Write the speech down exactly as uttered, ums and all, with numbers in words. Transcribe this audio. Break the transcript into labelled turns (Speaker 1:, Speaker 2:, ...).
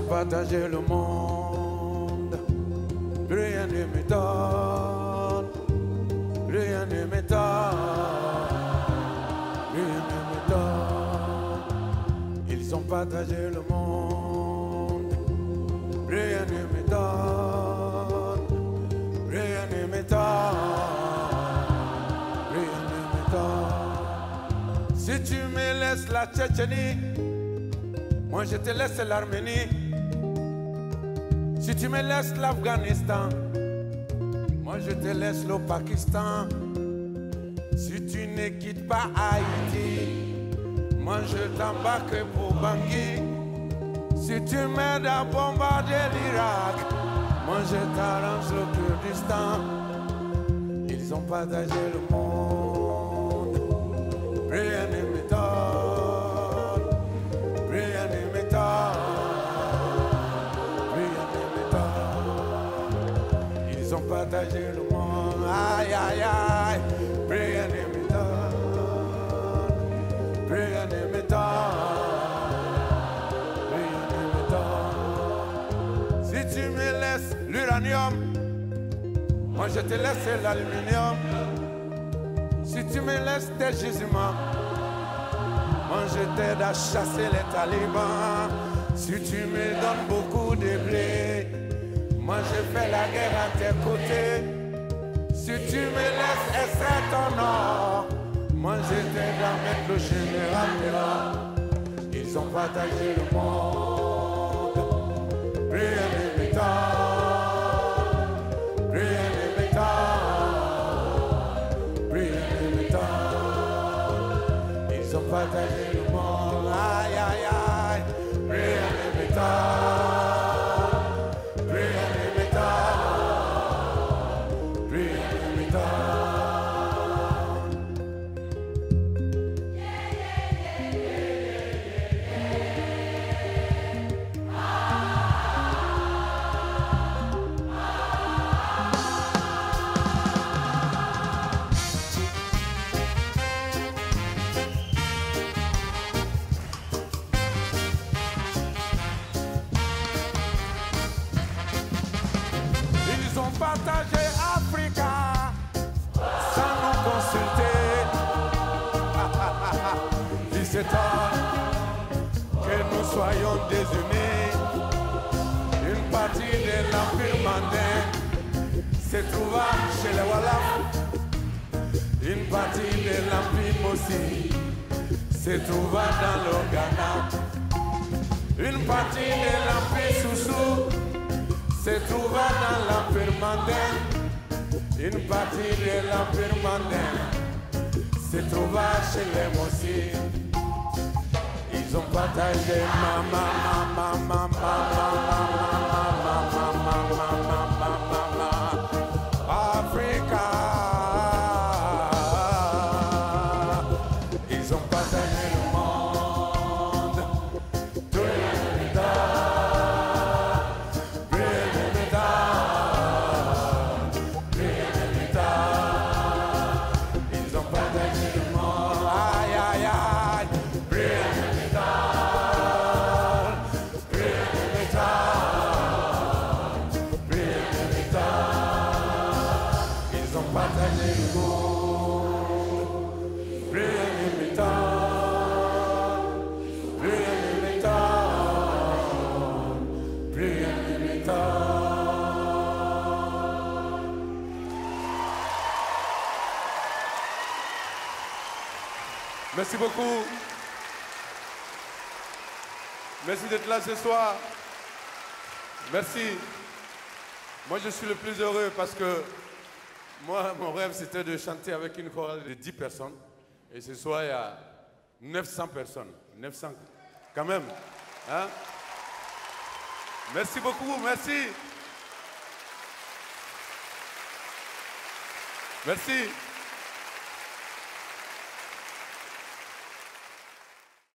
Speaker 1: partagé le monde, plus rien ne m'étonne, plus rien ne m'étonne, plus rien ne m'étonne. Ils ont partagé le monde, plus rien ne m'étonne, plus rien ne m'étonne, plus rien ne m'étonne. Si tu me laisses la Tchétchénie, moi je te laisse l'Arménie. Si tu me laisses l'Afghanistan, moi je te laisse le Pakistan. Si tu ne quittes pas Haïti, moi je t'embarque pour Bangui. Si tu m'aides à bombarder l'Irak, moi je t'arrange le Kurdistan. Ils ont partagé le monde, rien ne m'étonne, rien ne m'étonne, rien ne m'étonne. Ils ont partagé le monde, aïe aïe aïe, rien ne m'étonne, rien ne m'étonne, rien ne m'étonne. Si tu me laisses l'uranium, moi je te laisse l'aluminium. Si tu me laisses tes gisements, moi je t'aide à chasser les talibans. Si tu me donnes beaucoup de blé, moi je fais la guerre à tes côtés. Si tu me laisses extraire ton or, moi je t'aide à mettre le général dehors. Ils ont partagé le monde, rien ne m'étonne, rien ne m'étonne, rien ne m'étonne. Ils ont partagé le monde, aïe aïe aïe, rien ne m'étonne, rien ne m'étonne, rien ne m'étonne. Ils ont partagé Africa sans nous consulter. Ils s'étonnent que nous soyons désunis. Une partie de l'Empire mandin se trouva chez les Wallafs. Une partie de l'Empire Mossi se trouva dans le Ghana. Une partie de l'Empire Soussou se trouva dans l'Empire mandin. Une partie de l'Empire mandin se trouva chez les Mossi. Ils ont partagé mama, mama, mama, mama, mama, mama, mama, mama, Africa. Ils ont partagé le monde, tout le monde. Ils ont partagé le monde, aïe aïe aïe, rien ne m'étonne, rien ne m'étonne, rien ne m'étonne. Ils ont partagé le monde, rien ne m'étonne, rien ne m'étonne, rien ne m'étonne. Merci beaucoup. Merci d'être là ce soir. Merci. Moi, je suis le plus heureux parce que moi, mon rêve, c'était de chanter avec une chorale de dix personnes. Et ce soir, il y a neuf cents personnes. neuf cents, quand même. Hein? Merci beaucoup. Merci. Merci.